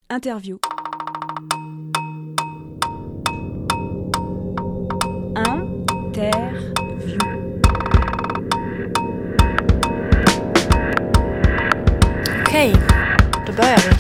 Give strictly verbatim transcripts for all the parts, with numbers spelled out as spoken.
Interview. Interview. Okej, då börjar vi.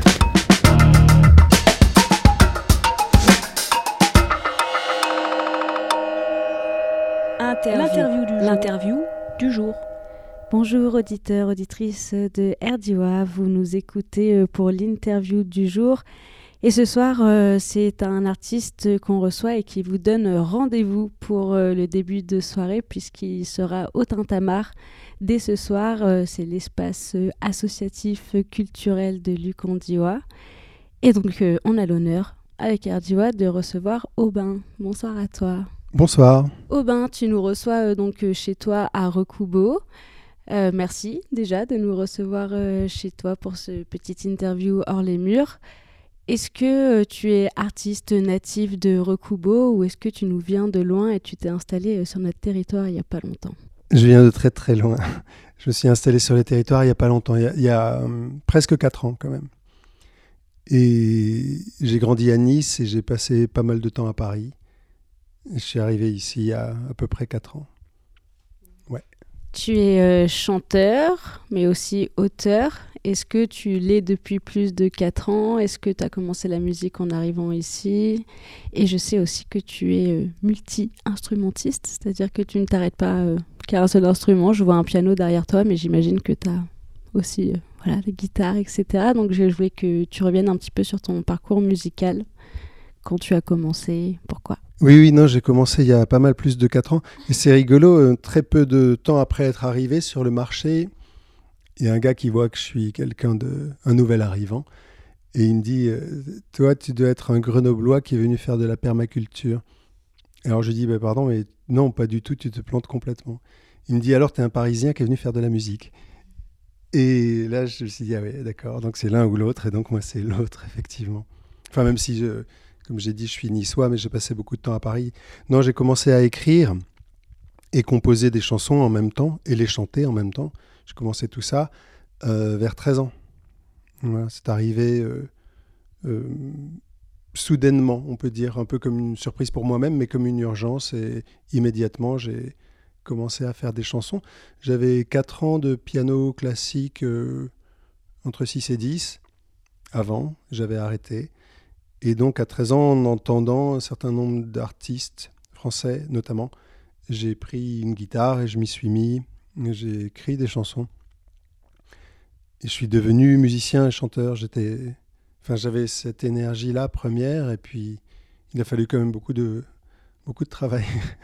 Interview. L'interview du jour. L'interview du jour. Bonjour auditeurs, auditrices de R D O A, vous nous écoutez pour l'interview du jour. Et ce soir, euh, c'est un artiste qu'on reçoit et qui vous donne rendez-vous pour euh, le début de soirée puisqu'il sera au Tintamarre dès ce soir. Euh, c'est l'espace euh, associatif culturel de Lucandioa. Et donc, euh, on a l'honneur, avec R D O A, de recevoir Aubin. Bonsoir à toi. Bonsoir. Aubin, tu nous reçois euh, donc euh, chez toi à Recoubeau. Euh, merci déjà de nous recevoir euh, chez toi pour ce petit interview hors les murs. Est-ce que euh, tu es artiste natif de Recoubeau ou est-ce que tu nous viens de loin et tu t'es installé euh, sur notre territoire il n'y a pas longtemps ? Je viens de très très loin. Je me suis installé sur le territoire il n'y a pas longtemps, il y a, il y a euh, presque quatre ans quand même. Et j'ai grandi à Nice et j'ai passé pas mal de temps à Paris. Je suis arrivé ici il y a à peu près quatre ans. Ouais. Tu es euh, chanteur, mais aussi auteur. Est-ce que tu l'es depuis plus de quatre ans ? Est-ce que tu as commencé la musique en arrivant ici ? Et je sais aussi que tu es euh, multi-instrumentiste, c'est-à-dire que tu ne t'arrêtes pas euh, qu'à un seul instrument. Je vois un piano derrière toi, mais j'imagine que tu as aussi euh, voilà, des guitares, et cetera. Donc je voulais que tu reviennes un petit peu sur ton parcours musical, quand tu as commencé, pourquoi ? Oui, oui, non, j'ai commencé il y a pas mal plus de quatre ans. Et c'est rigolo, euh, très peu de temps après être arrivé sur le marché, il y a un gars qui voit que je suis quelqu'un de, un nouvel arrivant. Et il me dit, euh, toi, tu dois être un Grenoblois qui est venu faire de la permaculture. Alors je lui dis, bah, pardon, mais non, pas du tout, tu te plantes complètement. Il me dit, alors, tu es un Parisien qui est venu faire de la musique. Et là, je me suis dit, ah oui, d'accord, donc c'est l'un ou l'autre, et donc moi, c'est l'autre, effectivement. Enfin, même si je... Comme j'ai dit, je suis niçois, mais j'ai passé beaucoup de temps à Paris. Non, j'ai commencé à écrire et composer des chansons en même temps et les chanter en même temps. J'ai commencé tout ça euh, vers treize ans. Voilà, c'est arrivé euh, euh, soudainement, on peut dire, un peu comme une surprise pour moi-même, mais comme une urgence. Et immédiatement, j'ai commencé à faire des chansons. J'avais quatre ans de piano classique, euh, entre six et dix. Avant, j'avais arrêté. Et donc, à treize ans, en entendant un certain nombre d'artistes français, notamment, j'ai pris une guitare et je m'y suis mis. J'ai écrit des chansons. Et je suis devenu musicien et chanteur. J'étais... Enfin, j'avais cette énergie-là première, et puis il a fallu quand même beaucoup de, beaucoup de travail.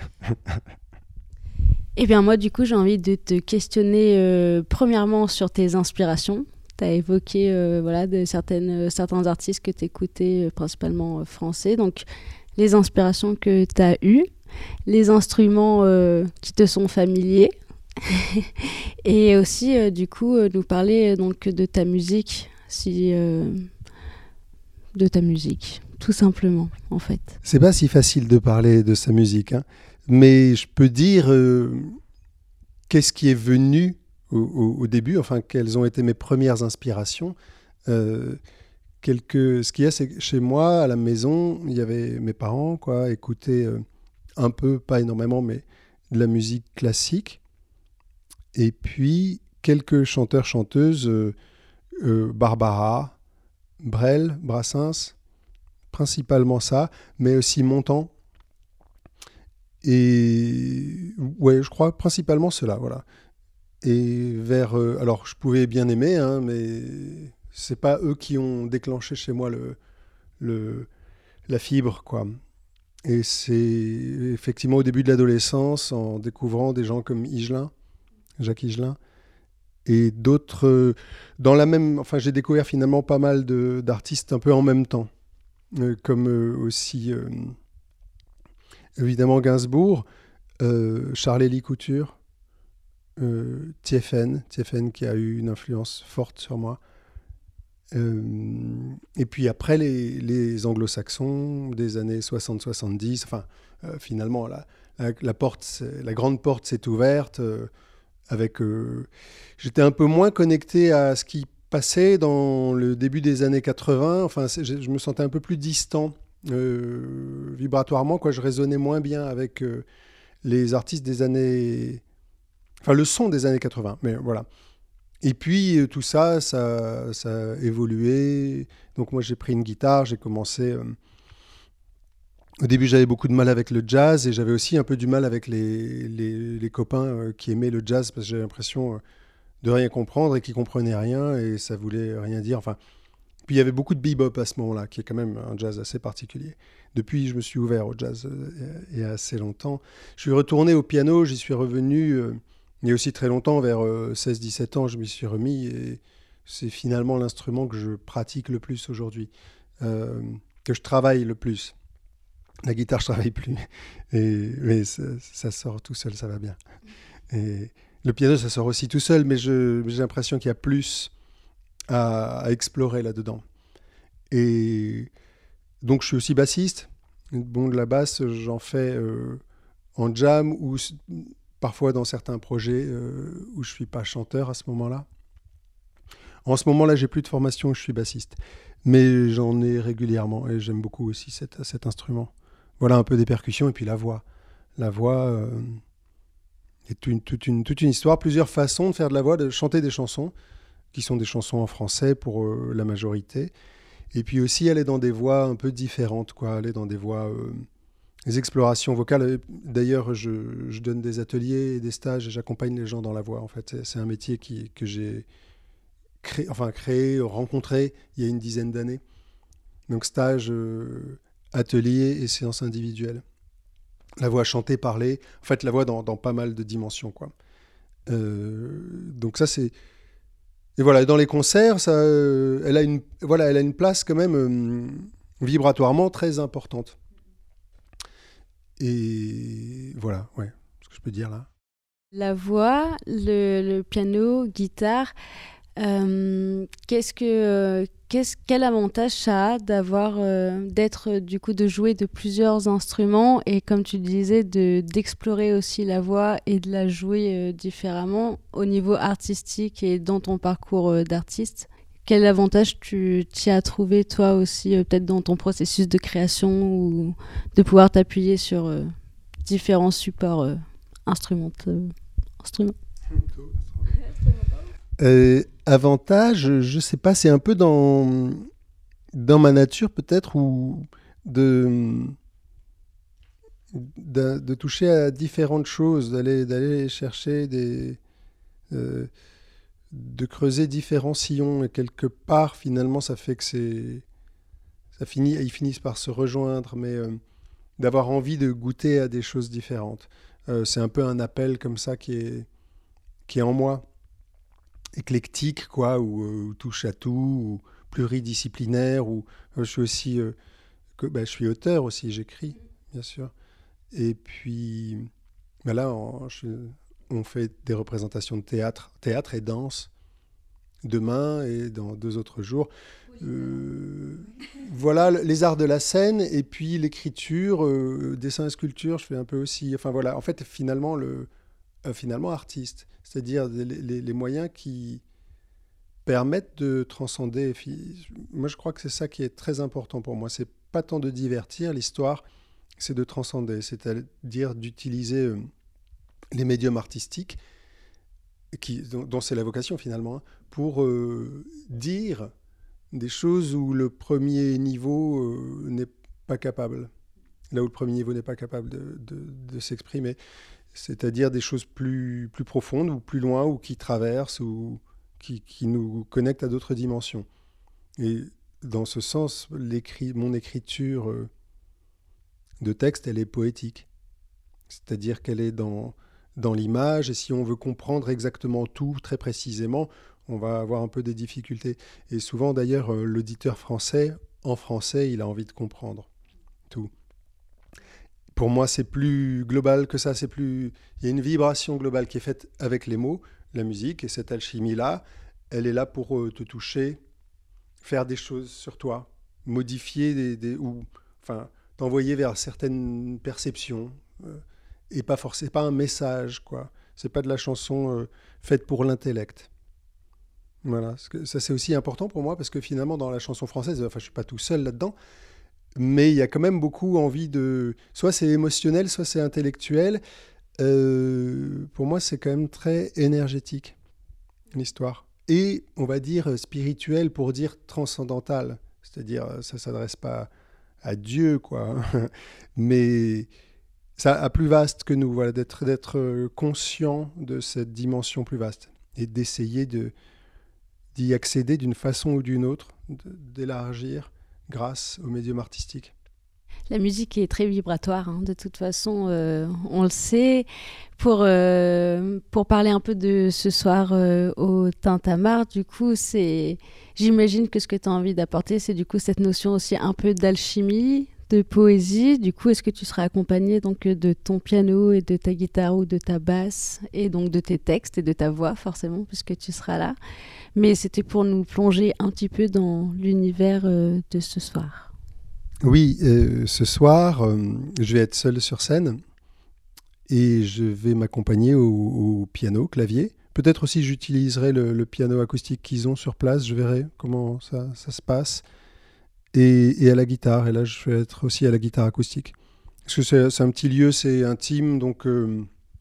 Eh bien, moi, du coup, j'ai envie de te questionner euh, premièrement sur tes inspirations. Tu as évoqué euh, voilà, de certaines, euh, certains artistes que tu écoutais, euh, principalement euh, français. Donc, les inspirations que tu as eues, les instruments euh, qui te sont familiers. Et aussi, euh, du coup, euh, nous parler euh, donc, de ta musique. Si, euh, de ta musique, tout simplement, en fait. C'est pas si facile de parler de sa musique, hein. Mais je peux dire euh, qu'est-ce qui est venu Au, au, au début, enfin, quelles ont été mes premières inspirations. Euh, quelques... Ce qu'il y a, c'est que chez moi, à la maison, il y avait mes parents, quoi, écoutaient euh, un peu, pas énormément, mais de la musique classique. Et puis, quelques chanteurs-chanteuses, euh, euh, Barbara, Brel, Brassens, principalement ça, mais aussi Montand. Et ouais, je crois principalement cela, voilà. Et vers... Euh, alors, je pouvais bien aimer, hein, mais c'est pas eux qui ont déclenché chez moi le, le, la fibre, quoi. Et c'est effectivement au début de l'adolescence, en découvrant des gens comme Higelin, Jacques Higelin, et d'autres... Euh, dans la même... Enfin, j'ai découvert finalement pas mal de, d'artistes un peu en même temps, euh, comme euh, aussi, euh, évidemment, Gainsbourg, euh, Charles-Élie Couture, Euh, Thiéphène, Thiéphène qui a eu une influence forte sur moi. Euh, et puis après, les, les anglo-saxons des années soixante soixante-dix, enfin, euh, finalement, la, la, la, porte, la grande porte s'est ouverte. Euh, avec, euh, j'étais un peu moins connecté à ce qui passé dans le début des années quatre-vingts. Enfin, c'est, je, je me sentais un peu plus distant euh, vibratoirement, quoi. Je résonnais moins bien avec euh, les artistes des années... Enfin, le son des années quatre-vingts, mais voilà. Et puis, euh, tout ça, ça, ça a évolué. Donc, moi, j'ai pris une guitare, j'ai commencé... Euh, Au début, j'avais beaucoup de mal avec le jazz et j'avais aussi un peu du mal avec les, les, les copains euh, qui aimaient le jazz parce que j'avais l'impression euh, de rien comprendre et qu'ils comprenaient rien et ça voulait rien dire. Enfin, puis il y avait beaucoup de bebop à ce moment-là, qui est quand même un jazz assez particulier. Depuis, je me suis ouvert au jazz euh, il y a assez longtemps. Je suis retourné au piano, j'y suis revenu euh, il y a aussi très longtemps, vers euh, seize dix-sept ans, je m'y suis remis et c'est finalement l'instrument que je pratique le plus aujourd'hui, euh, que je travaille le plus. La guitare, je ne travaille plus, et, mais ça, ça sort tout seul, ça va bien. Et le piano, ça sort aussi tout seul, mais je, j'ai l'impression qu'il y a plus à, à explorer là-dedans. Et donc, je suis aussi bassiste. Bon, de la basse, j'en fais euh, en jam ou parfois dans certains projets euh, où je ne suis pas chanteur à ce moment-là. En ce moment-là, j'ai plus de formation, je suis bassiste. Mais j'en ai régulièrement et j'aime beaucoup aussi cet, cet instrument. Voilà un peu des percussions et puis la voix. La voix euh, est une, toute, une, toute une histoire, plusieurs façons de faire de la voix, de chanter des chansons, qui sont des chansons en français pour euh, la majorité. Et puis aussi aller dans des voix un peu différentes, quoi, aller dans des voix, euh, des explorations vocales. D'ailleurs, je, je donne des ateliers et des stages et j'accompagne les gens dans la voix. En fait, c'est, c'est un métier qui, que j'ai créé, enfin, créé, rencontré il y a une dizaine d'années. Donc stage... Euh, atelier et séances individuelles. La voix chantée, parlée, en fait la voix dans, dans pas mal de dimensions, quoi. Euh, donc ça c'est... Et voilà, dans les concerts, ça, euh, elle, a une, voilà, elle a une place quand même euh, vibratoirement très importante. Et voilà, ouais, ce que je peux dire là. La voix, le, le piano, guitare, euh, qu'est-ce que... Euh, Qu'est-ce, quel avantage ça a d'avoir, euh, d'être, du coup, de jouer de plusieurs instruments et, comme tu disais, de, d'explorer aussi la voix et de la jouer euh, différemment au niveau artistique et dans ton parcours euh, d'artiste? Quel avantage tu t'y as trouvé, toi aussi, euh, peut-être dans ton processus de création ou de pouvoir t'appuyer sur euh, différents supports euh, instruments, euh, instruments. Euh, avantage, je sais pas, c'est un peu dans, dans ma nature peut-être, ou de, de, de toucher à différentes choses, d'aller, d'aller chercher des... Euh, de creuser différents sillons, et quelque part finalement ça fait que c'est... Ça finit, ils finissent par se rejoindre, mais euh, d'avoir envie de goûter à des choses différentes. Euh, c'est un peu un appel comme ça qui est, qui est en moi. Éclectique, quoi, ou, ou touche à tout, ou pluridisciplinaire, ou euh, je suis aussi, euh, que, bah, je suis auteur aussi, j'écris, bien sûr. Et puis, bah là, on, je, on fait des représentations de théâtre, théâtre et danse, demain et dans deux autres jours. Euh, voilà, les arts de la scène, et puis l'écriture, euh, dessin et sculpture, je fais un peu aussi. Enfin voilà, en fait, finalement, le, euh, finalement artiste. C'est-à-dire les, les, les moyens qui permettent de transcender. Moi, je crois que c'est ça qui est très important pour moi. C'est pas tant de divertir, l'histoire, c'est de transcender. C'est-à-dire d'utiliser euh, les médiums artistiques, qui, dont, dont c'est la vocation finalement, hein, pour euh, dire des choses où le premier niveau euh, n'est pas capable. Là où le premier niveau n'est pas capable de, de, de s'exprimer. C'est-à-dire des choses plus, plus profondes ou plus loin ou qui traversent ou qui, qui nous connectent à d'autres dimensions. Et dans ce sens, l'écrit, mon écriture euh, de texte, elle est poétique. C'est-à-dire qu'elle est dans, dans l'image et si on veut comprendre exactement tout très précisément, on va avoir un peu des difficultés. Et souvent d'ailleurs, euh, l'auditeur français, en français, il a envie de comprendre tout. Pour moi, c'est plus global que ça. C'est plus... Il y a une vibration globale qui est faite avec les mots, la musique, et cette alchimie-là, elle est là pour euh, te toucher, faire des choses sur toi, modifier des, des, ou enfin, t'envoyer vers certaines perceptions, euh, et pas forcément pas un message, quoi. C'est pas de la chanson euh, faite pour l'intellect. Voilà, parce que ça c'est aussi important pour moi parce que finalement dans la chanson française, enfin je suis pas tout seul là-dedans, mais il y a quand même beaucoup envie de, soit c'est émotionnel, soit c'est intellectuel. Euh, pour moi c'est quand même très énergétique l'histoire et on va dire spirituel pour dire transcendantal, c'est-à-dire ça s'adresse pas à Dieu quoi, mais ça a plus vaste que nous, voilà, d'être d'être conscient de cette dimension plus vaste et d'essayer de d'y accéder d'une façon ou d'une autre, d'élargir grâce au médium artistique. La musique est très vibratoire, hein. De toute façon, euh, on le sait. Pour, euh, pour parler un peu de ce soir euh, au Tintamarre, du coup, c'est, j'imagine que ce que tu as envie d'apporter, c'est du coup cette notion aussi un peu d'alchimie, de poésie. Du coup, est-ce que tu seras accompagné donc de ton piano et de ta guitare ou de ta basse et donc de tes textes et de ta voix forcément, puisque tu seras là. Mais c'était pour nous plonger un petit peu dans l'univers euh, de ce soir. Oui, euh, ce soir, euh, je vais être seul sur scène et je vais m'accompagner au, au piano, clavier. Peut-être aussi j'utiliserai le, le piano acoustique qu'ils ont sur place, je verrai comment ça, ça se passe. Et, et à la guitare, et là je vais être aussi à la guitare acoustique. Parce que c'est, c'est un petit lieu, c'est intime, donc euh,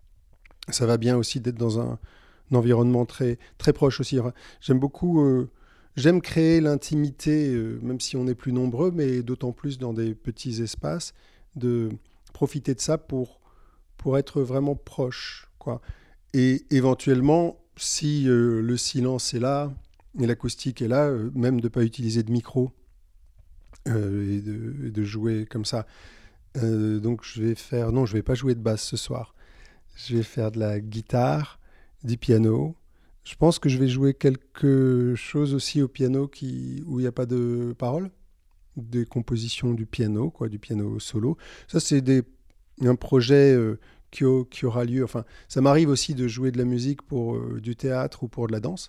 ça va bien aussi d'être dans un, un environnement très, très proche aussi. J'aime beaucoup... Euh, J'aime créer l'intimité, euh, même si on est plus nombreux, mais d'autant plus dans des petits espaces, de profiter de ça pour, pour être vraiment proche, quoi. Et éventuellement, si euh, le silence est là, et l'acoustique est là, euh, même de ne pas utiliser de micro euh, et, de, et de jouer comme ça. Euh, donc je vais faire... Non, je ne vais pas jouer de basse ce soir. Je vais faire de la guitare, du piano. Je pense que je vais jouer quelque chose aussi au piano qui, où il n'y a pas de paroles, des compositions du piano, quoi, du piano solo. Ça, c'est des, un projet euh, qui, au, qui aura lieu. Enfin, ça m'arrive aussi de jouer de la musique pour euh, du théâtre ou pour de la danse.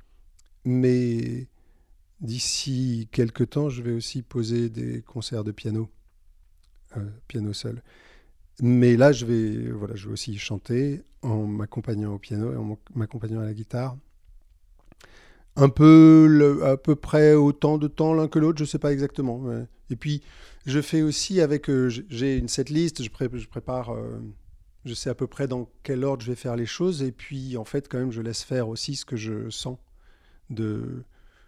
Mais d'ici quelques temps, je vais aussi poser des concerts de piano, euh, piano seul. Mais là, je vais, voilà, je vais aussi chanter en m'accompagnant au piano et en m'accompagnant à la guitare. Un peu, le, à peu près autant de temps l'un que l'autre, je ne sais pas exactement. Mais... Et puis, je fais aussi avec... Euh, j'ai une setlist, je, pré, je prépare... Euh, je sais à peu près dans quel ordre je vais faire les choses. Et puis, en fait, quand même, je laisse faire aussi ce que je sens de,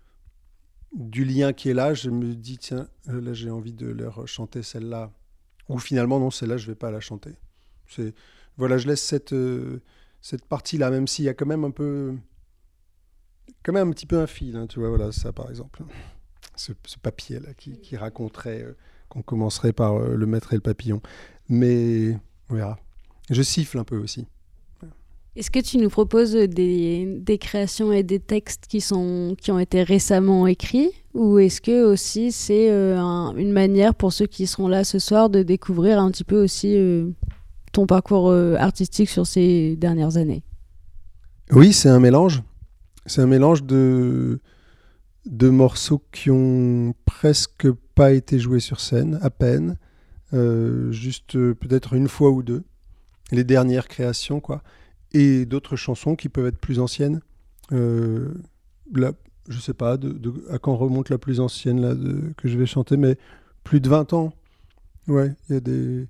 du lien qui est là. Je me dis, tiens, là, j'ai envie de leur chanter celle-là. Ou finalement, non, celle-là, je ne vais pas la chanter. C'est, voilà, je laisse cette, euh, cette partie-là, même s'il y a quand même un peu... Quand même un petit peu un fil, hein, tu vois, voilà, ça, par exemple. Ce, ce papier-là qui, qui raconterait euh, qu'on commencerait par euh, le maître et le papillon. Mais on verra. Je siffle un peu aussi. Est-ce que tu nous proposes des, des créations et des textes qui, sont, qui ont été récemment écrits, ou est-ce que aussi c'est euh, un, une manière pour ceux qui seront là ce soir de découvrir un petit peu aussi euh, ton parcours euh, artistique sur ces dernières années? Oui, c'est un mélange. C'est un mélange de, de morceaux qui ont presque pas été joués sur scène, à peine, euh, juste euh, peut-être une fois ou deux, les dernières créations, quoi. Et d'autres chansons qui peuvent être plus anciennes. Euh, là, je sais pas de, de, à quand remonte la plus ancienne là, de, que je vais chanter, mais plus de vingt ans. Ouais, il y a des...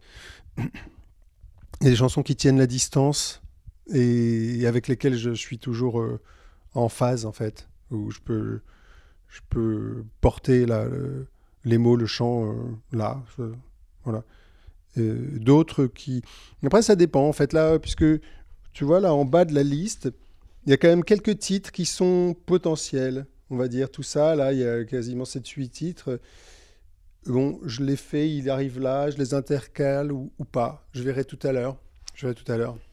y a des chansons qui tiennent la distance et, et avec lesquelles je suis toujours euh, en phase, en fait, où je peux, je peux porter là, le, les mots, le chant, euh, là. Je, voilà. Et d'autres qui... Après, ça dépend, en fait, là, puisque... Tu vois, là, en bas de la liste, il y a quand même quelques titres qui sont potentiels, on va dire. Tout ça, là, il y a quasiment sept huit titres. Bon, je les fais, ils arrivent là, je les intercale ou, ou pas. Je verrai tout à l'heure. Je verrai tout à l'heure.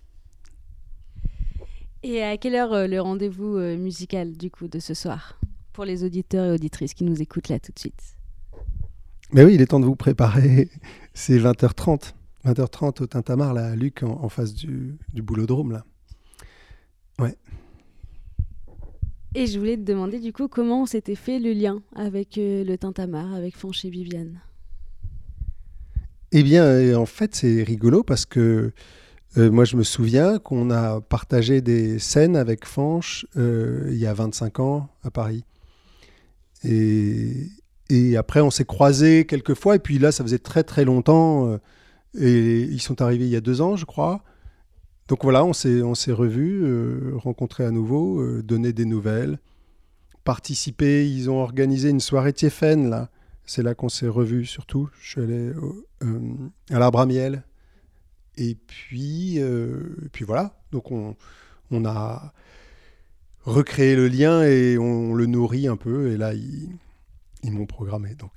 Et à quelle heure euh, le rendez-vous euh, musical, du coup, de ce soir, pour les auditeurs et auditrices qui nous écoutent là tout de suite? Mais oui, il est temps de vous préparer. C'est vingt heures trente. vingt heures trente au Tintamarre, là, à Luc, en, en face du, du Boulodrome, là. Ouais. Et je voulais te demander, du coup, comment s'était fait le lien avec euh, le Tintamarre, avec Fanch et Viviane? Eh bien, euh, en fait, c'est rigolo parce que Euh, moi, je me souviens qu'on a partagé des scènes avec Fanch euh, il y a vingt-cinq ans à Paris. Et, et après, on s'est croisés quelques fois. Et puis là, ça faisait très très longtemps. Euh, et ils sont arrivés il y a deux ans, je crois. Donc voilà, on s'est, on s'est revus, euh, rencontrés à nouveau, euh, donné des nouvelles, participé. Ils ont organisé une soirée Tiéfen, là. C'est là qu'on s'est revus surtout. Je suis allé au, euh, à l'Arbre à Miel. Et puis, euh, et puis voilà, donc on, on a recréé le lien et on le nourrit un peu. Et là, ils, ils m'ont programmé. Donc.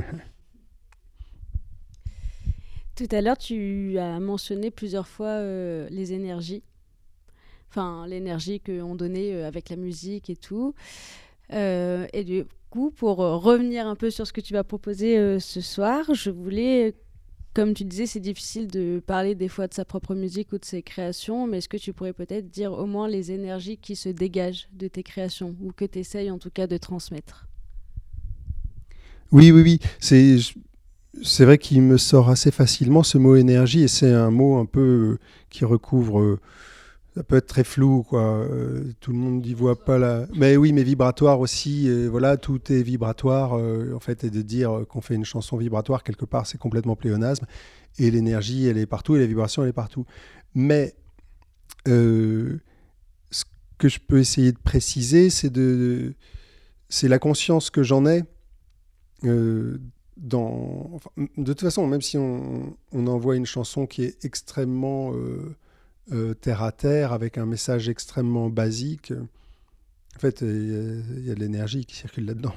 Tout à l'heure, tu as mentionné plusieurs fois euh, les énergies. Enfin, l'énergie qu'on donnait euh, avec la musique et tout. Euh, et du coup, pour euh, revenir un peu sur ce que tu vas proposer euh, ce soir, je voulais... Comme tu disais, c'est difficile de parler des fois de sa propre musique ou de ses créations, mais est-ce que tu pourrais peut-être dire au moins les énergies qui se dégagent de tes créations ou que tu essayes en tout cas de transmettre? Oui, oui, oui. C'est, c'est vrai qu'il me sort assez facilement ce mot énergie et c'est un mot un peu qui recouvre... Euh, ça peut être très flou, quoi. Euh, tout le monde n'y voit pas la... Mais oui, mais vibratoire aussi. Et voilà, tout est vibratoire, euh, en fait. Et de dire qu'on fait une chanson vibratoire, quelque part, c'est complètement pléonasme. Et l'énergie, elle est partout, et la vibration, elle est partout. Mais euh, ce que je peux essayer de préciser, c'est, de, c'est la conscience que j'en ai. Euh, dans... enfin, de toute façon, même si on, on envoie une chanson qui est extrêmement... Euh, Euh, terre à terre, avec un message extrêmement basique. En fait, il y, y a de l'énergie qui circule là-dedans.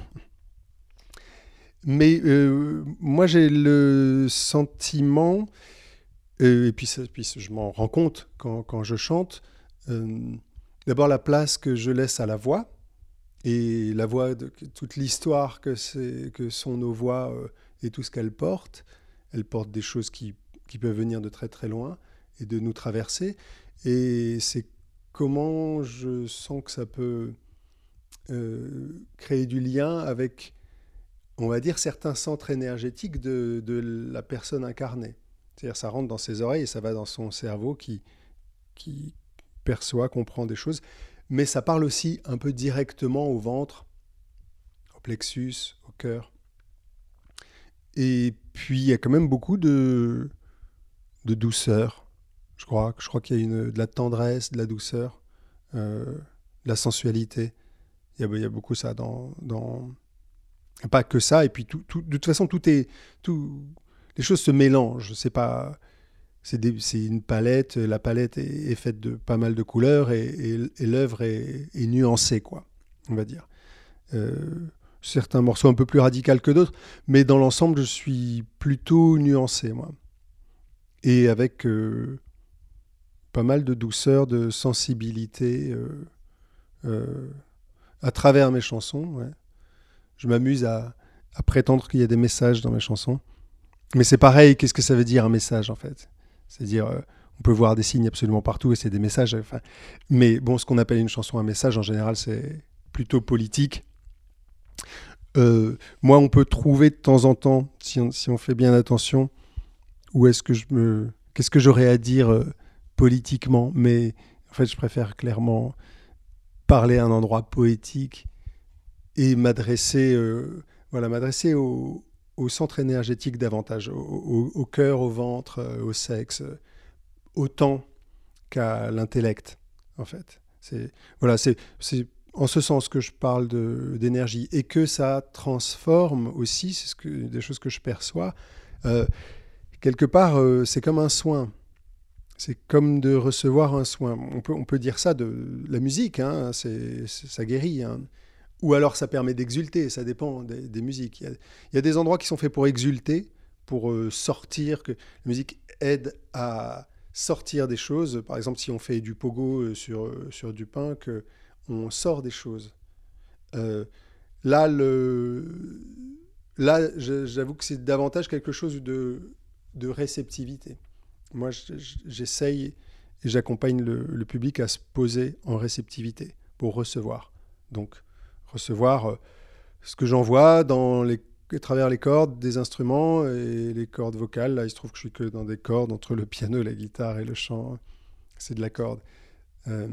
Mais euh, moi, j'ai le sentiment, euh, et puis, ça, puis je m'en rends compte quand, quand je chante, euh, d'abord la place que je laisse à la voix, et la voix, de, toute l'histoire que, c'est, que sont nos voix euh, et tout ce qu'elles portent. Elles portent des choses qui, qui peuvent venir de très très loin et de nous traverser. Et c'est comment je sens que ça peut euh, créer du lien avec, on va dire, certains centres énergétiques de, de la personne incarnée. C'est-à-dire ça rentre dans ses oreilles et ça va dans son cerveau qui, qui perçoit, comprend des choses. Mais ça parle aussi un peu directement au ventre, au plexus, au cœur. Et puis il y a quand même beaucoup de, de douceur. Je crois, je crois qu'il y a une, de la tendresse, de la douceur, euh, de la sensualité. Il y a, il y a beaucoup ça dans, dans... Pas que ça, et puis tout, tout, de toute façon, tout est... Tout, les choses se mélangent. C'est pas... C'est, des, c'est une palette, la palette est, est faite de pas mal de couleurs et, et, et l'œuvre est, est nuancée, quoi, on va dire. Euh, certains morceaux un peu plus radicaux que d'autres, mais dans l'ensemble, je suis plutôt nuancé, moi. Et avec... Euh, pas mal de douceur, de sensibilité euh, euh, à travers mes chansons. Ouais. Je m'amuse à, à prétendre qu'il y a des messages dans mes chansons. Mais c'est pareil, qu'est-ce que ça veut dire un message en fait ? C'est-à-dire, euh, on peut voir des signes absolument partout et c'est des messages. Enfin, mais bon, ce qu'on appelle une chanson un message, en général, c'est plutôt politique. Euh, moi, on peut trouver de temps en temps, si on, si on fait bien attention, où est-ce que je me... Qu'est-ce que j'aurais à dire euh, politiquement, mais en fait, je préfère clairement parler à un endroit poétique et m'adresser, euh, voilà, m'adresser au, au centre énergétique davantage, au, au, au cœur, au ventre, euh, au sexe, euh, autant qu'à l'intellect, en fait. C'est, voilà, c'est, c'est en ce sens que je parle de, d'énergie et que ça transforme aussi, c'est ce que, des choses que je perçois. Euh, quelque part, euh, c'est comme un soin. C'est comme de recevoir un soin. On peut, on peut dire ça de la musique, hein, c'est, c'est, ça guérit. Hein. Ou alors ça permet d'exulter, ça dépend des, des musiques. Il y, a, il y a des endroits qui sont faits pour exulter, pour euh, sortir, que la musique aide à sortir des choses. Par exemple, si on fait du pogo sur, sur du pain, qu'on sort des choses. Euh, là, le, là, j'avoue que c'est davantage quelque chose de, de réceptivité. Moi, j'essaye et j'accompagne le, le public à se poser en réceptivité pour recevoir. Donc, recevoir ce que j'envoie dans les à travers les cordes des instruments et les cordes vocales. Là, il se trouve que je suis que dans des cordes entre le piano, la guitare et le chant. C'est de la corde. Euh,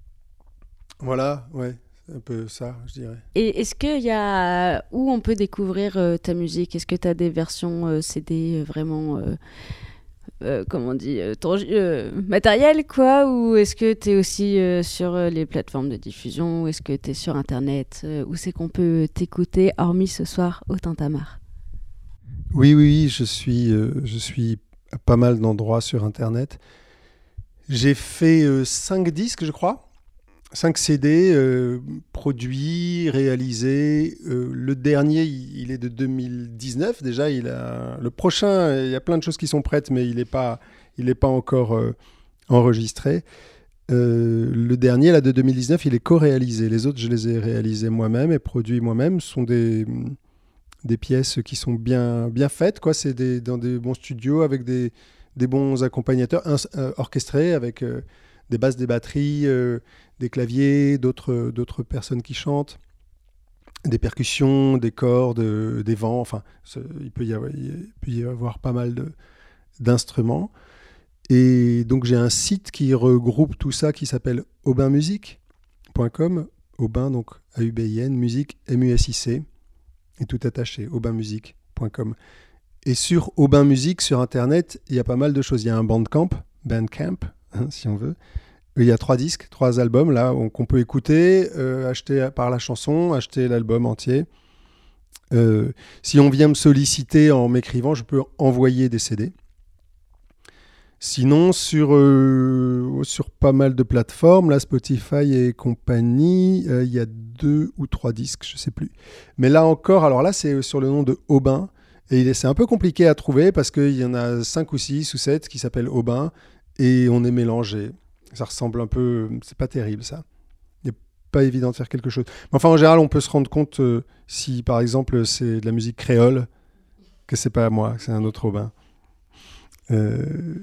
voilà, ouais, c'est un peu ça, je dirais. Et est-ce qu'il y a où on peut découvrir euh, ta musique? Est-ce que tu as des versions euh, C D euh, vraiment, euh, euh, comment on dit, euh, tangi- euh, matérielles, quoi? Ou est-ce que tu es aussi euh, sur euh, les plateformes de diffusion? Ou est-ce que tu es sur Internet? euh, Où c'est qu'on peut t'écouter, hormis ce soir au Tintamarre? Oui, oui, oui, je suis, euh, je suis à pas mal d'endroits sur Internet. J'ai fait euh, cinq disques, je crois. Cinq C D euh, produits, réalisés. Euh, le dernier, il, il est de deux mille dix-neuf. Déjà, il a... le prochain, il y a plein de choses qui sont prêtes, mais il n'est pas, il est pas encore euh, enregistré. Euh, le dernier, là, de deux mille dix-neuf, il est co-réalisé. Les autres, je les ai réalisés moi-même et produits moi-même. Ce sont des, des pièces qui sont bien, bien faites, quoi. C'est des, dans des bons studios avec des, des bons accompagnateurs un, euh, orchestrés avec euh, des basses, des batteries, euh, des claviers, d'autres, d'autres personnes qui chantent, des percussions, des cordes, euh, des vents. Enfin, il peut y avoir, il peut y avoir pas mal de, d'instruments. Et donc, j'ai un site qui regroupe tout ça qui s'appelle aubin music point com. Aubin, donc A U B I N, musique, M U S I C, et tout attaché, aubin music point com. Et sur Aubin Music, sur Internet, il y a pas mal de choses. Il y a un Bandcamp, Bandcamp, hein, si on veut. Il y a trois disques, trois albums là on, qu'on peut écouter, euh, acheter par la chanson, acheter l'album entier. Euh, si on vient me solliciter en m'écrivant, je peux envoyer des C D. Sinon, sur, euh, sur pas mal de plateformes, là, Spotify et compagnie, euh, il y a deux ou trois disques, je sais plus. Mais là encore, alors là, c'est sur le nom de Aubin. Et il est, c'est un peu compliqué à trouver parce qu'il y en a cinq ou six ou sept qui s'appellent Aubin et on est mélangé. Ça ressemble un peu... C'est pas terrible, ça. Il n'est pas évident de faire quelque chose. Mais enfin, en général, on peut se rendre compte euh, si, par exemple, c'est de la musique créole, que c'est pas moi, que c'est un autre Aubin. Euh...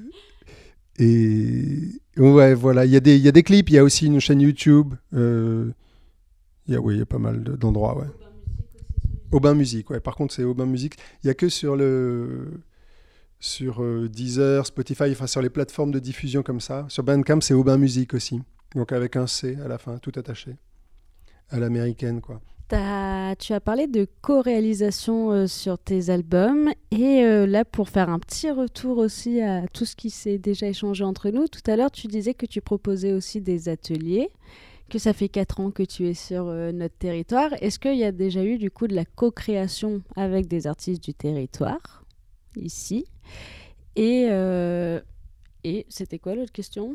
Et... Ouais, voilà. Il y a des, il y a des clips, il y a aussi une chaîne YouTube. Euh... Il y a, oui, il y a pas mal de, d'endroits, ouais. Aubin Music, ouais. Par contre, c'est Aubin Music. Il n'y a que sur le... sur euh, Deezer, Spotify, enfin sur les plateformes de diffusion comme ça. Sur Bandcamp, c'est Aubin Music aussi. Donc avec un C à la fin, tout attaché. À l'américaine, quoi. T'as, tu as parlé de co-réalisation euh, sur tes albums. Et euh, là, pour faire un petit retour aussi à tout ce qui s'est déjà échangé entre nous, tout à l'heure, tu disais que tu proposais aussi des ateliers, que ça fait quatre ans que tu es sur euh, notre territoire. Est-ce qu'il y a déjà eu du coup de la co-création avec des artistes du territoire, ici? Et, euh, et c'était quoi l'autre question?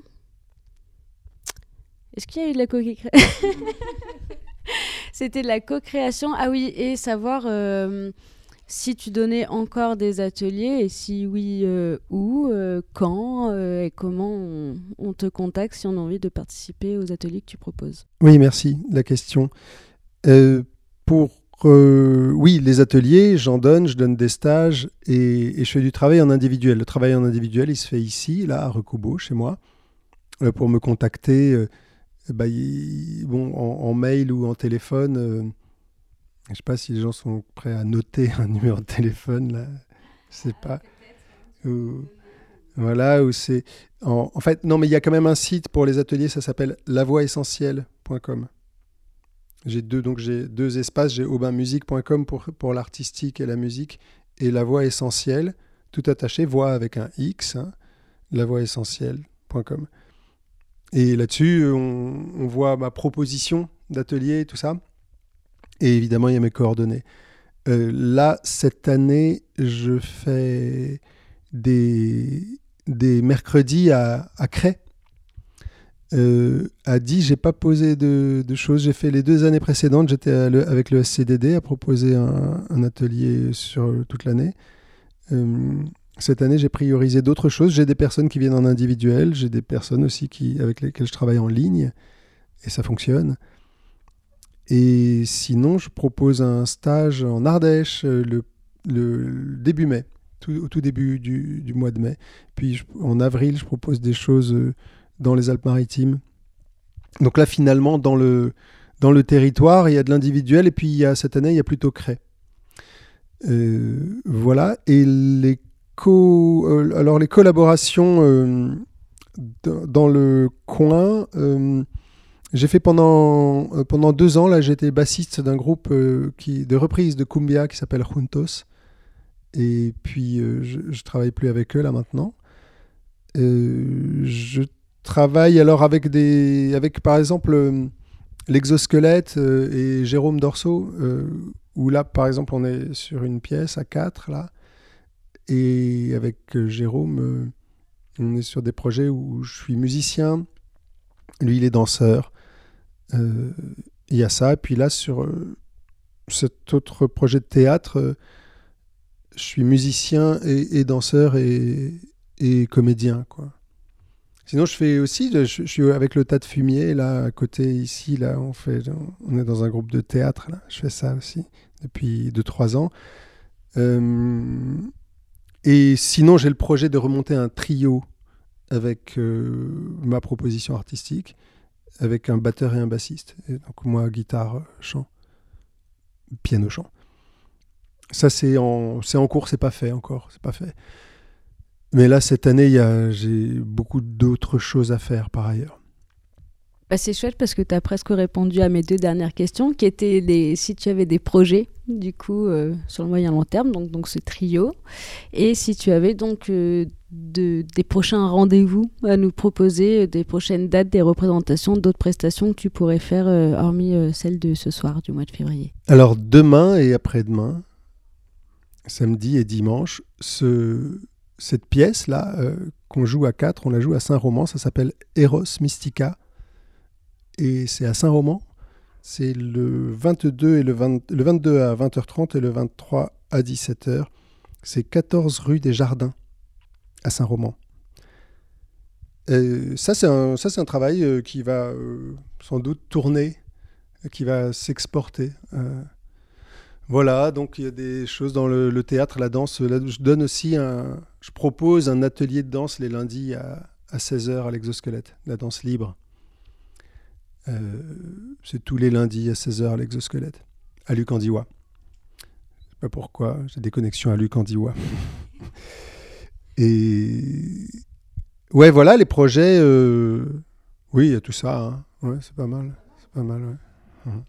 Est-ce qu'il y a eu de la co-création? C'était de la co-création. Ah oui, et savoir euh, si tu donnais encore des ateliers et si oui, euh, où, euh, quand euh, et comment on, on te contacte si on a envie de participer aux ateliers que tu proposes. Oui, merci de la question. Euh, pour euh, oui, les ateliers, j'en donne, je donne des stages et, et je fais du travail en individuel. Le travail en individuel, il se fait ici, là, à Recobo, chez moi. Euh, pour me contacter, euh, bah, il, bon, en, en mail ou en téléphone. Euh, je ne sais pas si les gens sont prêts à noter un numéro de téléphone, là. Je sais pas. Ou, voilà, ou c'est... En, en fait, non, mais il y a quand même un site pour les ateliers, ça s'appelle la voix essentielle point com. J'ai deux, donc j'ai deux espaces, j'ai aubin music point com pour, pour l'artistique et la musique, et la voix essentielle, tout attaché, voix avec un X, hein, la voix essentielle point com. Et là-dessus, on, on voit ma proposition d'atelier et tout ça. Et évidemment, il y a mes coordonnées. Euh, là, cette année, je fais des, des mercredis à, à Cray. Euh, à Die, j'ai pas posé de, de choses. J'ai fait les deux années précédentes. J'étais le, avec le S C D D à proposer un, un atelier sur toute l'année. Euh, cette année, j'ai priorisé d'autres choses. J'ai des personnes qui viennent en individuel. J'ai des personnes aussi qui, avec lesquelles je travaille en ligne. Et ça fonctionne. Et sinon, je propose un stage en Ardèche le, le, le début mai, tout, au tout début du, du mois de mai. Puis je, en avril, je propose des choses dans les Alpes-Maritimes. Donc là, finalement, dans le, dans le territoire, il y a de l'individuel. Et puis, il y a, cette année, il y a plutôt Cray. Euh, voilà. Et les, co- euh, alors les collaborations euh, d- dans le coin, euh, j'ai fait pendant, euh, pendant deux ans, là j'étais bassiste d'un groupe euh, qui, de reprise de cumbia qui s'appelle Juntos. Et puis euh, je ne travaille plus avec eux là maintenant. Euh, je travaille alors avec, des, avec par exemple euh, l'Exosquelette euh, et Jérôme Dorso, euh, où là par exemple on est sur une pièce à quatre là, et avec euh, Jérôme euh, on est sur des projets où je suis musicien, lui il est danseur, euh, il y a ça, et puis là sur euh, cet autre projet de théâtre euh, je suis musicien et, et danseur et, et comédien, quoi. Sinon, je fais aussi, je, je suis avec le Tas de Fumier, là, à côté, ici, là, on, fait, on est dans un groupe de théâtre, là. Je fais ça aussi depuis deux trois ans. Euh, et sinon, j'ai le projet de remonter un trio avec euh, ma proposition artistique, avec un batteur et un bassiste. Et donc, moi, guitare, chant, piano, chant. Ça, c'est en, c'est en cours, c'est pas fait encore, c'est pas fait. Mais là, cette année, y a, j'ai beaucoup d'autres choses à faire par ailleurs. Bah, c'est chouette parce que tu as presque répondu à mes deux dernières questions, qui étaient les, si tu avais des projets, du coup, euh, sur le moyen long terme, donc, donc ce trio, et si tu avais donc euh, de, des prochains rendez-vous à nous proposer, des prochaines dates, des représentations, d'autres prestations que tu pourrais faire, euh, hormis euh, celle de ce soir, du mois de février. Alors, demain et après-demain, samedi et dimanche, ce, cette pièce-là, euh, qu'on joue à quatre, on la joue à Saint-Roman, ça s'appelle Eros Mystica, et c'est à Saint-Roman, c'est le vingt-deux, et le, vingt, le vingt-deux à vingt heures trente et le vingt-trois à dix-sept heures, c'est quatorze rue des Jardins, à Saint-Roman. Et ça, c'est un, ça, c'est un travail euh, qui va euh, sans doute tourner, qui va s'exporter. Euh, Voilà, donc il y a des choses dans le, le théâtre, la danse. Là, je donne aussi un, je propose un atelier de danse les lundis à, à seize heures à l'Exosquelette, la danse libre. Euh, c'est tous les lundis à seize heures à l'Exosquelette, à Lucandiwa. Je sais pas pourquoi, j'ai des connexions à Lucandiwa. Et ouais, voilà les projets. Euh... Oui, il y a tout ça. Hein. Ouais, c'est pas mal, c'est pas mal. Ouais. Mmh.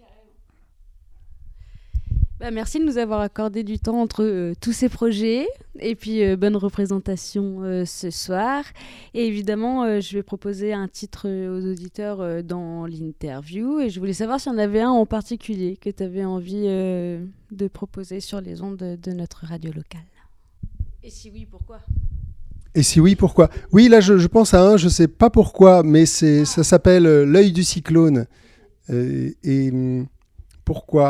Bah, merci de nous avoir accordé du temps entre euh, tous ces projets et puis euh, bonne représentation euh, ce soir. Et évidemment, euh, je vais proposer un titre euh, aux auditeurs euh, dans l'interview et je voulais savoir s'il y en avait un en particulier que tu avais envie euh, de proposer sur les ondes de, de notre radio locale. Et si oui, pourquoi ? Et si oui, pourquoi ? Oui, là, je, je pense à un, je ne sais pas pourquoi, mais c'est, ça s'appelle euh, L'œil du cyclone. Euh, et hum, pourquoi ?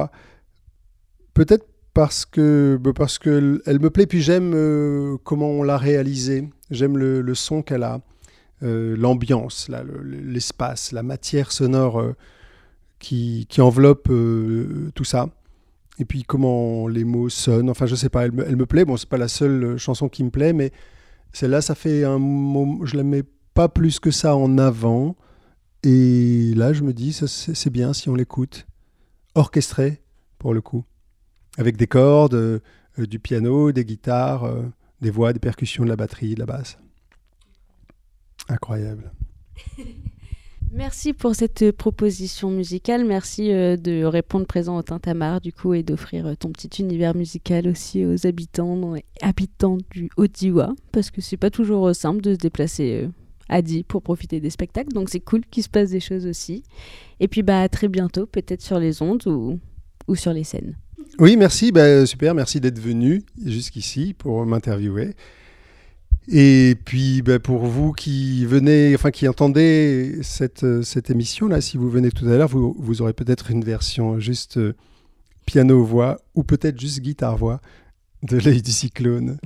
Peut-être parce que parce que elle me plaît, puis j'aime euh, comment on l'a réalisée. J'aime le, le son qu'elle a, euh, l'ambiance, là, le, l'espace, la matière sonore euh, qui, qui enveloppe euh, tout ça. Et puis comment les mots sonnent. Enfin, je sais pas, elle me, elle me plaît. Bon, c'est pas la seule chanson qui me plaît, mais celle-là, ça fait un moment, je la mets pas plus que ça en avant. Et là, je me dis, ça, c'est, c'est bien si on l'écoute. Orchestré, pour le coup. Avec des cordes, euh, du piano, des guitares, euh, des voix, des percussions, de la batterie, de la basse. Incroyable. Merci pour cette proposition musicale. Merci euh, de répondre présent au Tintamarre du coup et d'offrir euh, ton petit univers musical aussi aux habitants et habitants du Haut-Diois parce que c'est pas toujours euh, simple de se déplacer euh, à Die pour profiter des spectacles. Donc c'est cool qu'il se passe des choses aussi. Et puis bah à très bientôt, peut-être sur les ondes ou, ou sur les scènes. Oui, merci, bah, super, merci d'être venu jusqu'ici pour m'interviewer. Et puis bah, pour vous qui venez, enfin qui entendez cette, cette émission-là, si vous venez tout à l'heure, vous, vous aurez peut-être une version juste euh, piano-voix ou peut-être juste guitare-voix de L'œil du cyclone.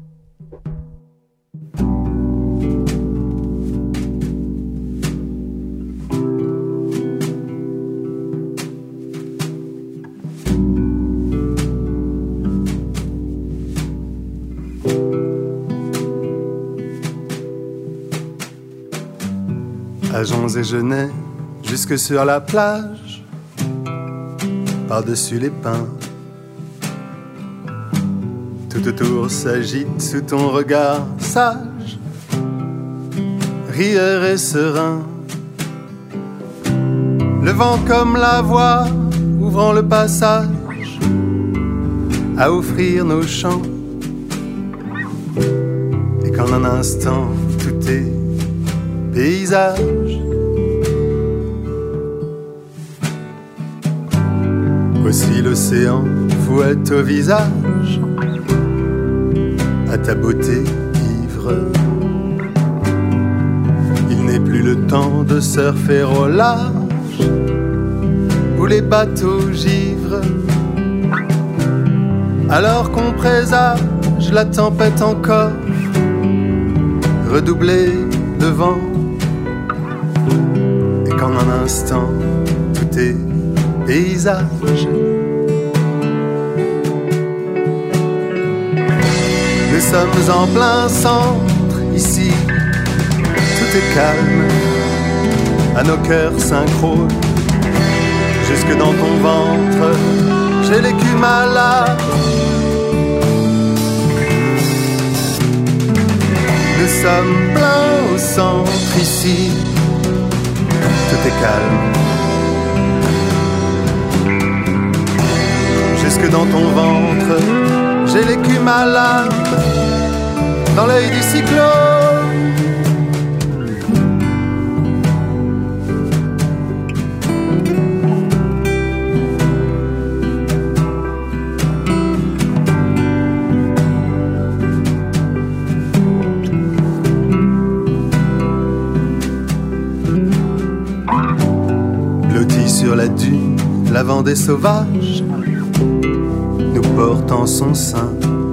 Agens et genêts, jusque sur la plage, par-dessus les pins, Tout autour s'agite sous ton regard sage, rieur et serein. Le vent comme la voix ouvrant le passage à offrir nos chants. Et qu'en un instant tout est paysage. Aussi l'océan fouette au visage à ta beauté ivre. Il n'est plus le temps de surfer au large où les bateaux givrent. Alors qu'on présage la tempête encore, redoublée de vent. Et qu'en un instant tout est paysage. Nous sommes en plein centre ici, tout est calme, à nos cœurs synchrones. Jusque dans ton ventre, j'ai l'écume à l'âme. Nous sommes plein au centre ici, tout est calme. Jusque dans ton ventre, j'ai l'écume à l'âme, dans l'œil du cyclone. Blotti sur la dune, la Vendée sauvage nous porte en son sein.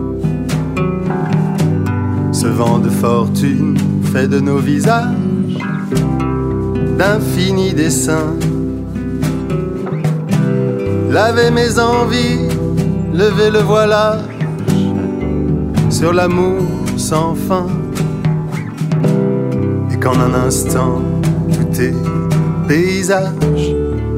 Ce vent de fortune fait de nos visages d'infinis dessins. Laver mes envies, lever le voilage sur l'amour sans fin. Et qu'en un instant tout est paysage.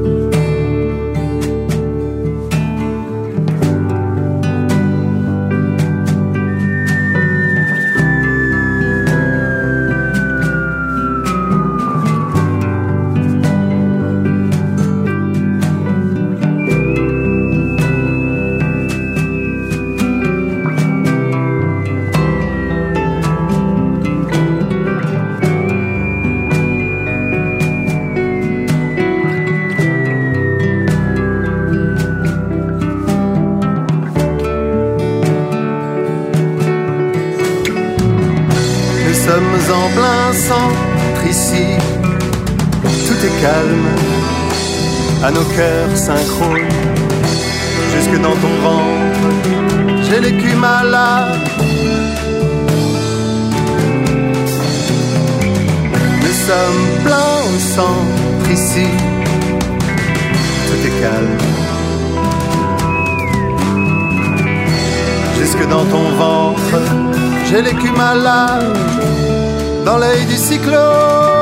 Nous sommes en plein centre ici, tout est calme, à nos cœurs synchrones. Jusque dans ton ventre, j'ai l'écume à l'âme. Nous sommes plein au centre ici, tout est calme. Jusque dans ton ventre, j'ai l'écume à l'âme, dans l'œil du cyclone.